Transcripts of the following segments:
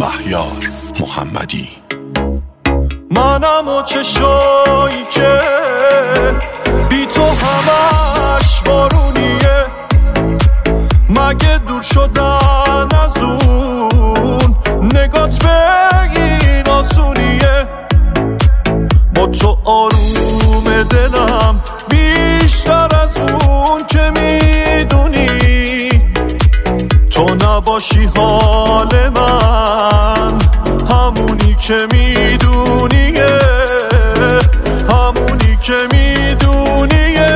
مهیار محمدی. منم و چشایی که بی تو همش بارونیه، مگه دور شدن از اون نگات به این آسونیه. با تو آروم دلم بیشتر از اون که میدونی، تو نباشی حال من همونی که میدونیه، همونی که میدونیه.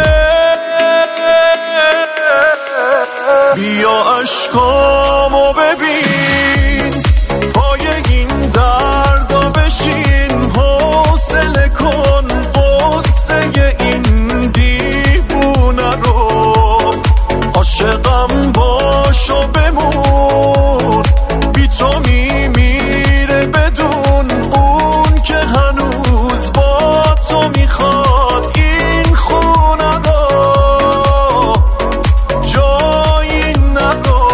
بیا عشقامو ببین، پای این دردا بشین، حوصله کن قصه این دیوونه رو، عاشقم باش و بمون، بی تو میمیره بدون اون که هنوز با تو میخواد این خونه رو، جایی نرو.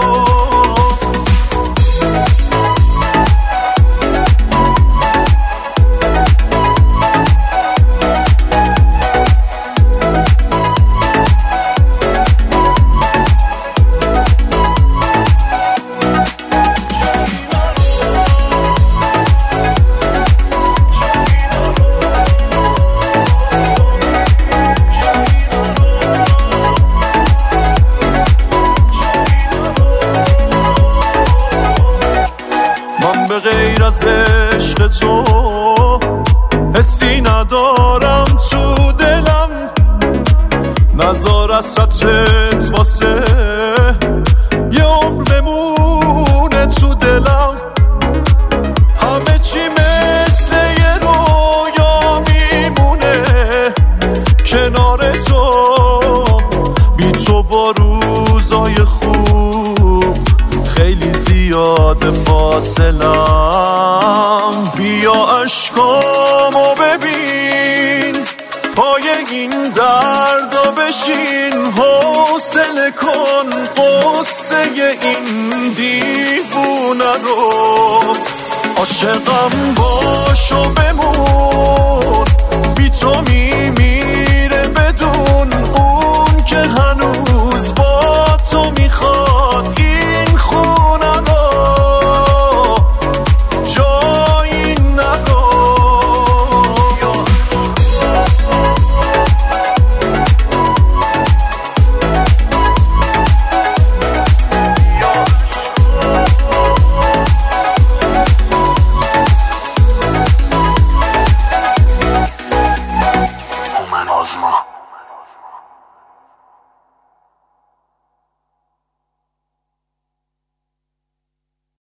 من به غیر از عشق تو حسی ندارم تو دلم، نذار حسرتت واسه یه عمر بمونه تو دلم. همه چی مثل یه رویا میمونه کنار تو، بی تو با روزای خوب خیلی زیاد فاصلم. بیا عشقامو ببین، پای این دردا بشین، حوصله کن قصه این دیوونه رو، عاشقم باش و بمون،